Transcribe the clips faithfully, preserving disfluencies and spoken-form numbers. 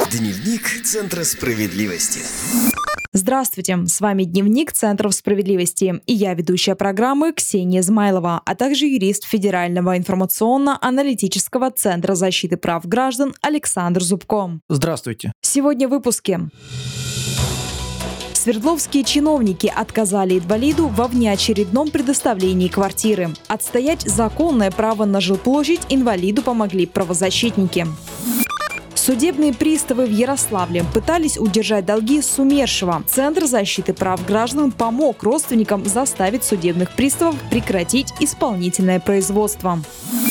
Дневник Центра справедливости. Здравствуйте, с вами Дневник Центров справедливости и я, ведущая программы Ксения Измайлова, а также юрист Федерального информационно-аналитического центра защиты прав граждан Александр Зубко. Здравствуйте. Сегодня в выпуске. Свердловские чиновники отказали инвалиду во внеочередном предоставлении квартиры. Отстоять законное право на жилплощадь инвалиду помогли правозащитники. Судебные приставы в Ярославле пытались удержать долги с умершего. Центр защиты прав граждан помог родственникам заставить судебных приставов прекратить исполнительное производство.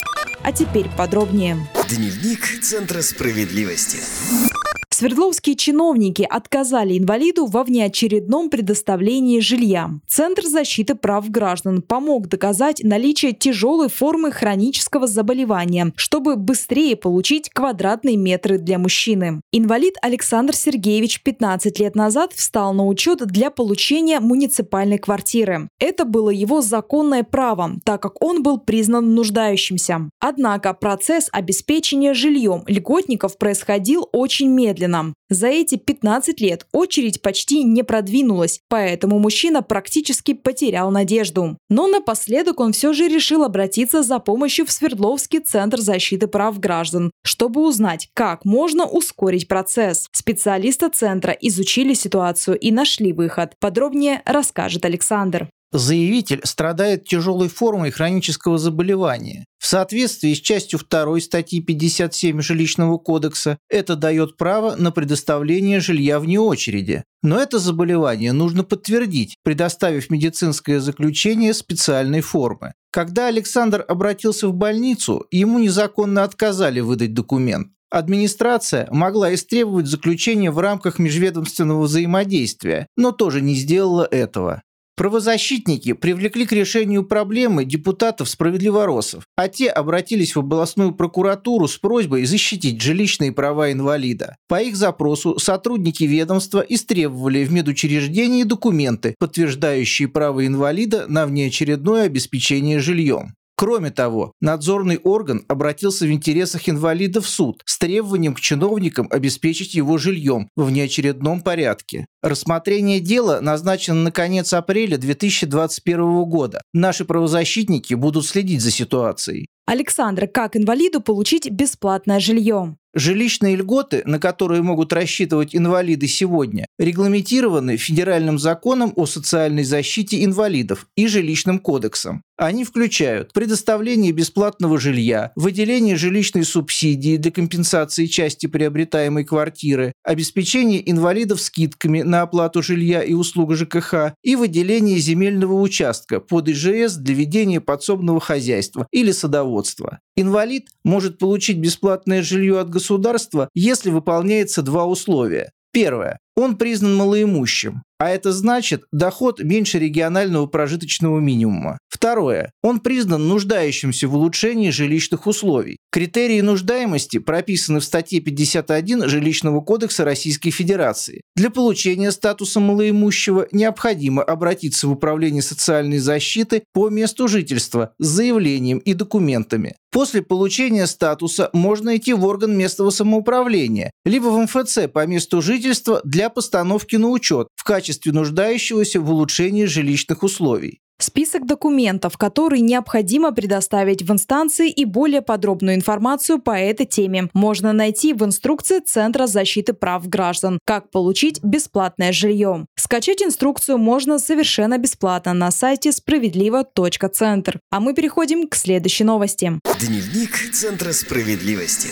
А теперь подробнее. Дневник Центра справедливости. Свердловские чиновники отказали инвалиду во внеочередном предоставлении жилья. Центр защиты прав граждан помог доказать наличие тяжелой формы хронического заболевания, чтобы быстрее получить квадратные метры для мужчины. Инвалид Александр Сергеевич пятнадцать лет назад встал на учет для получения муниципальной квартиры. Это было его законное право, так как он был признан нуждающимся. Однако процесс обеспечения жильем льготников происходил очень медленно. За эти пятнадцать лет очередь почти не продвинулась, поэтому мужчина практически потерял надежду. Но напоследок он все же решил обратиться за помощью в Свердловский центр защиты прав граждан, чтобы узнать, как можно ускорить процесс. Специалисты центра изучили ситуацию и нашли выход. Подробнее расскажет Александр. Заявитель страдает тяжелой формой хронического заболевания. В соответствии с частью второй статьи пятьдесят семь Жилищного кодекса это дает право на предоставление жилья вне очереди. Но это заболевание нужно подтвердить, предоставив медицинское заключение специальной формы. Когда Александр обратился в больницу, ему незаконно отказали выдать документ. Администрация могла истребовать заключение в рамках межведомственного взаимодействия, но тоже не сделала этого. Правозащитники привлекли к решению проблемы депутатов справедливоросов, а те обратились в областную прокуратуру с просьбой защитить жилищные права инвалида. По их запросу сотрудники ведомства истребовали в медучреждении документы, подтверждающие право инвалида на внеочередное обеспечение жильем. Кроме того, надзорный орган обратился в интересах инвалида в суд с требованием к чиновникам обеспечить его жильем в внеочередном порядке. Рассмотрение дела назначено на конец апреля две тысячи двадцать первого года. Наши правозащитники будут следить за ситуацией. Александр, как инвалиду получить бесплатное жилье? Жилищные льготы, на которые могут рассчитывать инвалиды сегодня, регламентированы Федеральным законом о социальной защите инвалидов и Жилищным кодексом. Они включают предоставление бесплатного жилья, выделение жилищной субсидии для компенсации части приобретаемой квартиры, обеспечение инвалидов скидками на оплату жилья и услуг ЖКХ и выделение земельного участка под ИЖС для ведения подсобного хозяйства или садоводства. Инвалид может получить бесплатное жилье от государства, если выполняется два условия. Первое. Он признан малоимущим, а это значит доход меньше регионального прожиточного минимума. Второе. Он признан нуждающимся в улучшении жилищных условий. Критерии нуждаемости прописаны в статье пятьдесят один Жилищного кодекса Российской Федерации. Для получения статуса малоимущего необходимо обратиться в Управление социальной защиты по месту жительства с заявлением и документами. После получения статуса можно идти в орган местного самоуправления, либо в эм эф цэ по месту жительства для постановки на учет в качестве нуждающегося в улучшении жилищных условий. Список документов, которые необходимо предоставить в инстанции, и более подробную информацию по этой теме можно найти в инструкции Центра защиты прав граждан «Как получить бесплатное жилье». Скачать инструкцию можно совершенно бесплатно на сайте справедливо точка центр. А мы переходим к следующей новости. Дневник Центра справедливости.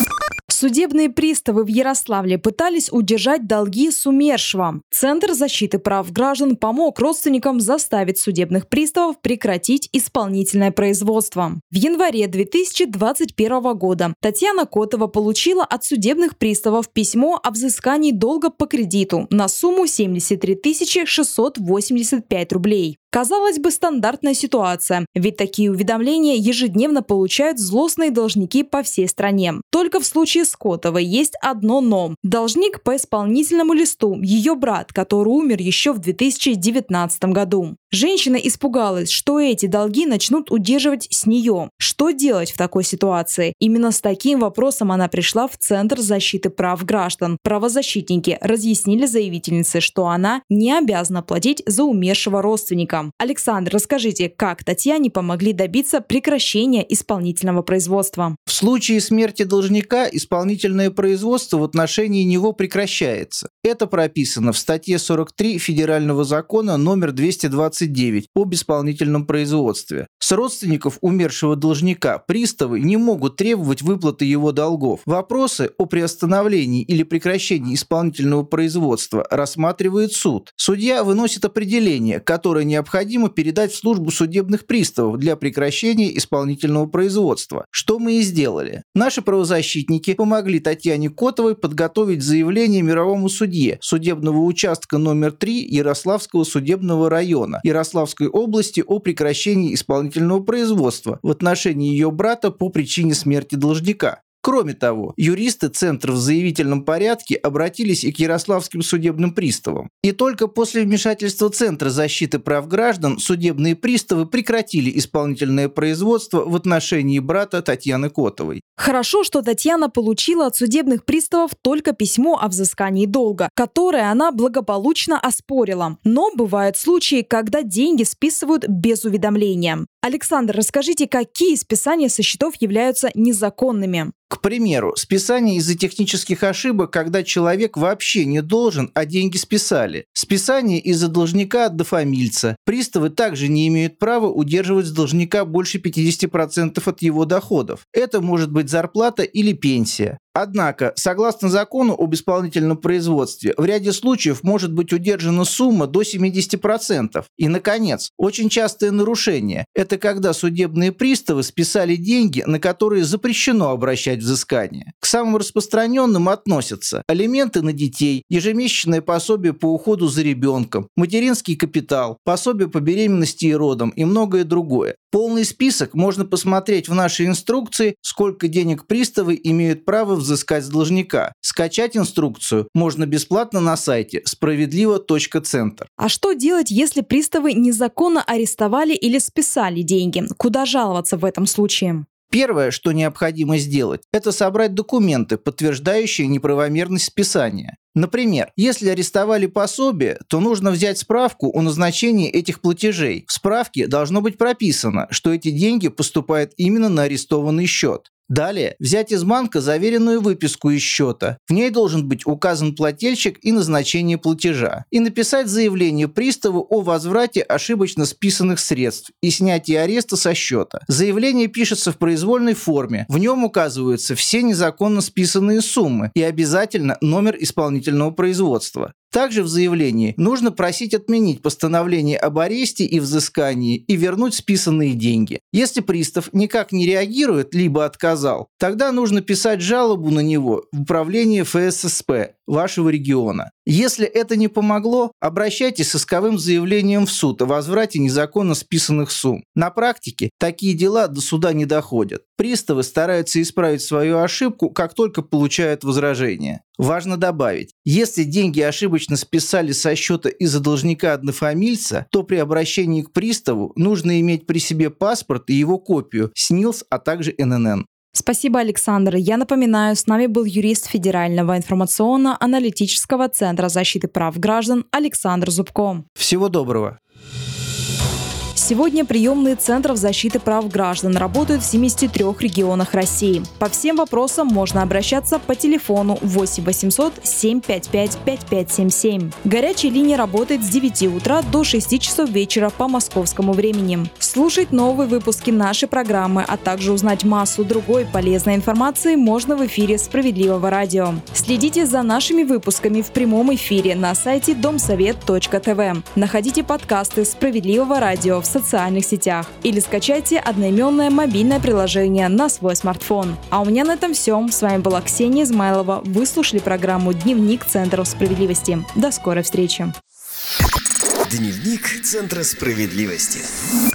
Судебные приставы в Ярославле пытались удержать долги с умершего. Центр защиты прав граждан помог родственникам заставить судебных приставов прекратить исполнительное производство. В январе две тысячи двадцать первого года Татьяна Котова получила от судебных приставов письмо о взыскании долга по кредиту на сумму семьдесят три тысячи шестьсот восемьдесят пять рублей. Казалось бы, стандартная ситуация, ведь такие уведомления ежедневно получают злостные должники по всей стране. Только в случае с Котовой есть одно «но». Должник по исполнительному листу – ее брат, который умер еще в две тысячи девятнадцатом году. Женщина испугалась, что эти долги начнут удерживать с нее. Что делать в такой ситуации? Именно с таким вопросом она пришла в Центр защиты прав граждан. Правозащитники разъяснили заявительнице, что она не обязана платить за умершего родственника. Александр, расскажите, как Татьяне помогли добиться прекращения исполнительного производства? В случае смерти должника исполнительное производство в отношении него прекращается. Это прописано в статье сорок три Федерального закона номер двести двадцать девять об исполнительном производстве. С родственников умершего должника приставы не могут требовать выплаты его долгов. Вопросы о приостановлении или прекращении исполнительного производства рассматривает суд. Судья выносит определение, которое необходимо передать в службу судебных приставов для прекращения исполнительного производства, что мы и сделали. Наши правозащитники помогли Татьяне Котовой подготовить заявление мировому судье судебного участка номер три Ярославского судебного района Ярославской области о прекращении исполнительного производства в отношении ее брата по причине смерти должника. Кроме того, юристы Центра в заявительном порядке обратились и к ярославским судебным приставам. И только после вмешательства Центра защиты прав граждан судебные приставы прекратили исполнительное производство в отношении брата Татьяны Котовой. Хорошо, что Татьяна получила от судебных приставов только письмо о взыскании долга, которое она благополучно оспорила. Но бывают случаи, когда деньги списывают без уведомления. Александр, расскажите, какие списания со счетов являются незаконными? К примеру, списание из-за технических ошибок, когда человек вообще не должен, а деньги списали. Списание из-за должника однофамильца. Приставы также не имеют права удерживать с должника больше пятьдесят процентов от его доходов. Это может быть зарплата или пенсия. Однако, согласно закону об исполнительном производстве, в ряде случаев может быть удержана сумма до семьдесят процентов. И, наконец, очень частое нарушение – это когда судебные приставы списали деньги, на которые запрещено обращать взыскание. К самым распространенным относятся алименты на детей, ежемесячное пособие по уходу за ребенком, материнский капитал, пособие по беременности и родам и многое другое. Полный список можно посмотреть в нашей инструкции, сколько денег приставы имеют право взыскать с должника. Скачать инструкцию можно бесплатно на сайте справедливо точка центр. А что делать, если приставы незаконно арестовали или списали деньги? Куда жаловаться в этом случае? Первое, что необходимо сделать, это собрать документы, подтверждающие неправомерность списания. Например, если арестовали пособие, то нужно взять справку о назначении этих платежей. В справке должно быть прописано, что эти деньги поступают именно на арестованный счет. Далее, взять из банка заверенную выписку из счета. В ней должен быть указан плательщик и назначение платежа. И написать заявление приставу о возврате ошибочно списанных средств и снятии ареста со счета. Заявление пишется в произвольной форме. В нем указываются все незаконно списанные суммы и обязательно номер исполнительного производства. Также в заявлении нужно просить отменить постановление об аресте и взыскании и вернуть списанные деньги. Если пристав никак не реагирует, либо отказал, тогда нужно писать жалобу на него в управление эф эс эс пэ вашего региона. Если это не помогло, обращайтесь с исковым заявлением в суд о возврате незаконно списанных сумм. На практике такие дела до суда не доходят. Приставы стараются исправить свою ошибку, как только получают возражение. Важно добавить, если деньги ошибочно списали со счета из-за должника-однофамильца, то при обращении к приставу нужно иметь при себе паспорт и его копию, СНИЛС, а также эн эн эн. Спасибо, Александр. Я напоминаю, с нами был юрист Федерального информационно-аналитического центра защиты прав граждан Александр Зубко. Всего доброго. Сегодня приемные центров защиты прав граждан работают в семидесяти трёх регионах России. По всем вопросам можно обращаться по телефону восемь восемьсот семь пять пять пять пять семь семь. Горячая линия работает с девяти утра до шести часов вечера по московскому времени. Слушать новые выпуски нашей программы, а также узнать массу другой полезной информации можно в эфире Справедливого радио. Следите за нашими выпусками в прямом эфире на сайте домсовет точка тэ вэ. Находите подкасты Справедливого радио в социальных сетях или скачайте одноименное мобильное приложение на свой смартфон. А у меня на этом все. С вами была Ксения Измайлова. Вы слушали программу «Дневник Центров справедливости». До скорой встречи. Дневник Центра справедливости.